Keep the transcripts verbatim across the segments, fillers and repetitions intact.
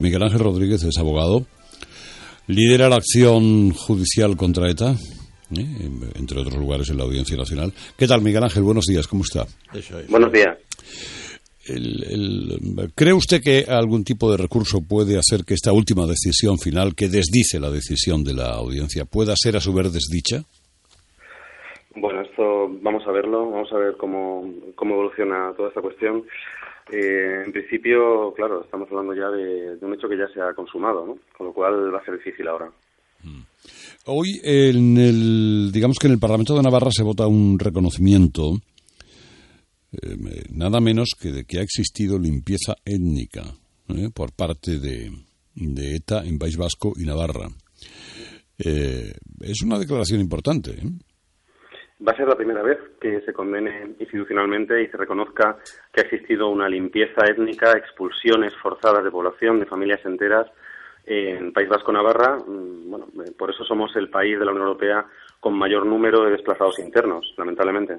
Miguel Ángel Rodríguez es abogado, lidera la acción judicial contra ETA, ¿eh? entre otros lugares en la Audiencia Nacional. ¿Qué tal, Miguel Ángel? Buenos días, ¿cómo está? Eso es. Buenos días. El, el, ¿Cree usted que algún tipo de recurso puede hacer que esta última decisión final, que desdice la decisión de la audiencia, pueda ser a su vez desdicha? Bueno, esto vamos a verlo, vamos a ver cómo, cómo evoluciona toda esta cuestión. Eh, en principio, claro, estamos hablando ya de, de un hecho que ya se ha consumado, ¿no? Con lo cual va a ser difícil ahora. Hoy, en el, digamos que en el Parlamento de Navarra se vota un reconocimiento, eh, nada menos que de que ha existido limpieza étnica eh, por parte de, de ETA en País Vasco y Navarra. Eh, es una declaración importante, ¿eh? Va a ser la primera vez que se condene institucionalmente y se reconozca que ha existido una limpieza étnica, expulsiones forzadas de población, de familias enteras en País Vasco, Navarra. Bueno, por eso somos el país de la Unión Europea con mayor número de desplazados internos, lamentablemente.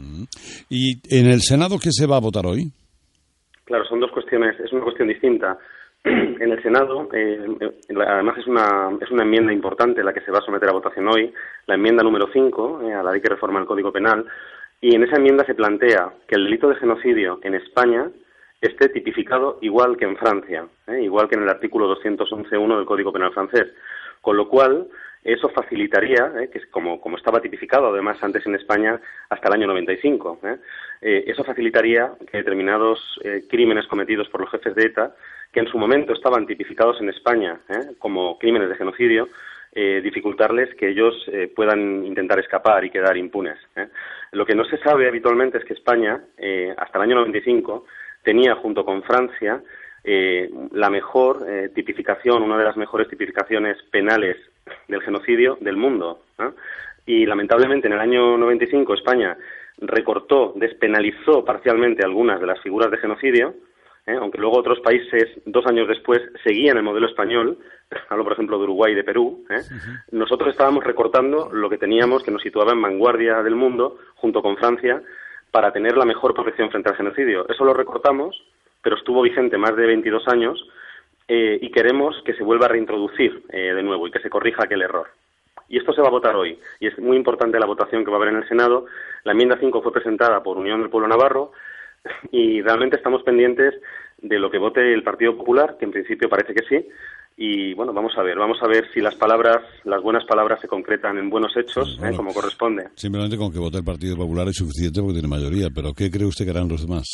¿Y en el Senado qué se va a votar hoy? Claro, son dos cuestiones, es una cuestión distinta. En el Senado, eh, además es una, es una enmienda importante la que se va a someter a votación hoy, la enmienda número cinco, eh, a la ley que reforma el Código Penal, y en esa enmienda se plantea que el delito de genocidio en España esté tipificado igual que en Francia, eh, igual que en el artículo doscientos once punto uno del Código Penal francés, con lo cual eso facilitaría, eh, que es como, como estaba tipificado además antes en España hasta el año noventa y cinco, eh, eh, eso facilitaría que determinados eh, crímenes cometidos por los jefes de ETA, que en su momento estaban tipificados en España eh, como crímenes de genocidio, eh, dificultarles que ellos eh, puedan intentar escapar y quedar impunes. Eh. Lo que no se sabe habitualmente es que España, eh, hasta el año noventa y cinco, tenía junto con Francia eh, la mejor eh, tipificación, una de las mejores tipificaciones penales del genocidio del mundo. ¿eh? Y lamentablemente en el año noventa y cinco España recortó, despenalizó parcialmente algunas de las figuras de genocidio, ¿eh? aunque luego otros países, dos años después, seguían el modelo español. Hablo, por ejemplo, de Uruguay y de Perú. ¿eh? Uh-huh. Nosotros estábamos recortando lo que teníamos, que nos situaba en vanguardia del mundo, junto con Francia, para tener la mejor protección frente al genocidio. Eso lo recortamos, pero estuvo vigente más de veintidós años, eh, y queremos que se vuelva a reintroducir eh, de nuevo y que se corrija aquel error. Y esto se va a votar hoy, y es muy importante la votación que va a haber en el Senado. La enmienda cinco fue presentada por Unión del Pueblo Navarro, y realmente estamos pendientes de lo que vote el Partido Popular, que en principio parece que sí, y bueno, vamos a ver, vamos a ver si las palabras, las buenas palabras se concretan en buenos hechos, sí, bueno, eh, como corresponde. Simplemente con que vote el Partido Popular es suficiente porque tiene mayoría, pero ¿qué cree usted que harán los demás?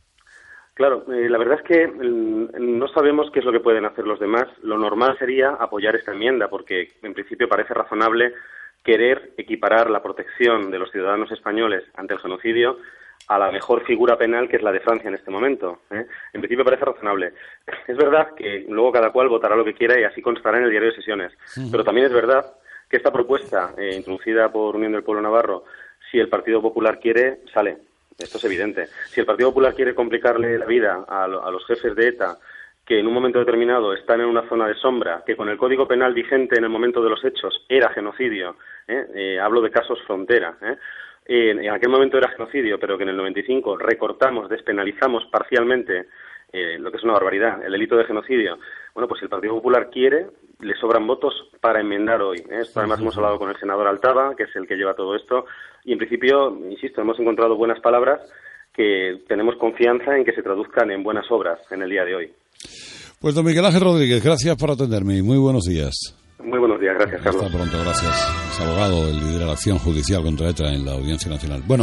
Claro, eh, la verdad es que eh, no sabemos qué es lo que pueden hacer los demás. Lo normal sería apoyar esta enmienda, porque en principio parece razonable querer equiparar la protección de los ciudadanos españoles ante el genocidio a la mejor figura penal, que es la de Francia en este momento. ¿eh? En principio parece razonable. Es verdad que luego cada cual votará lo que quiera y así constará en el diario de sesiones. Uh-huh. Pero también es verdad que esta propuesta, eh, introducida por Unión del Pueblo Navarro, si el Partido Popular quiere, sale. Esto es evidente. Si el Partido Popular quiere complicarle la vida a, lo, a los jefes de ETA, que en un momento determinado están en una zona de sombra, que con el Código Penal vigente en el momento de los hechos era genocidio, ¿eh? Eh, hablo de casos frontera, ¿eh? En aquel momento era genocidio, pero que en el noventa y cinco recortamos, despenalizamos parcialmente eh, lo que es una barbaridad, el delito de genocidio. Bueno, pues si el Partido Popular quiere, le sobran votos para enmendar hoy. ¿eh? Esto además hemos hablado con el senador Altaba, que es el que lleva todo esto, y en principio, insisto, hemos encontrado buenas palabras que tenemos confianza en que se traduzcan en buenas obras en el día de hoy. Pues don Miguel Ángel Rodríguez, gracias por atenderme y muy buenos días. Muy buenos días, gracias, Carlos. Hasta pronto, gracias. Es abogado, el lidera la acción judicial contra ETA en la Audiencia Nacional. Bueno.